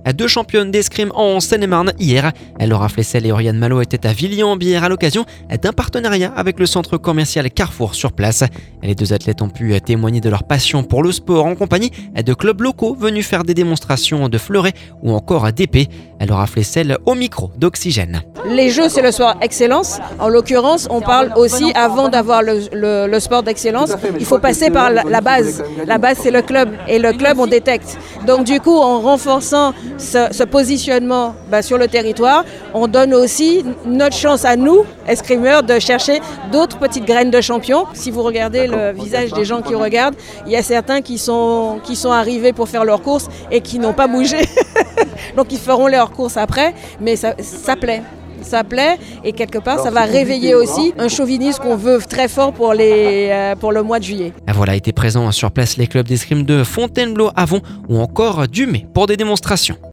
2 championnes d'escrime en Seine-et-Marne hier. Laura Flessel et Oriane Malo étaient à Villiers-en-Bière à l'occasion d'un partenariat avec le centre commercial Carrefour sur place. Les 2 athlètes ont pu témoigner de leur passion pour le sport en compagnie de clubs locaux venus faire des démonstrations de fleurets ou encore d'épées. Laura Flessel au micro d'Oxygène. Les jeux, c'est le sport excellence. En l'occurrence, on parle aussi, avant d'avoir le sport d'excellence, il faut passer par la base. La base, c'est le club. Et le club, on détecte. Donc du coup, en renforçant ce positionnement sur le territoire, on donne aussi notre chance à nous, escrimeurs, de chercher d'autres petites graines de champions. Si vous regardez le visage des gens qui regardent, il y a certains qui sont arrivés pour faire leur course et qui n'ont pas bougé. Donc ils feront leur course après, mais ça plaît. Ça plaît et quelque part ça va réveiller aussi un chauvinisme qu'on veut très fort pour le mois de juillet. Voilà, étaient présents sur place les clubs d'escrime de Fontainebleau, Avon ou encore d'Humé pour des démonstrations.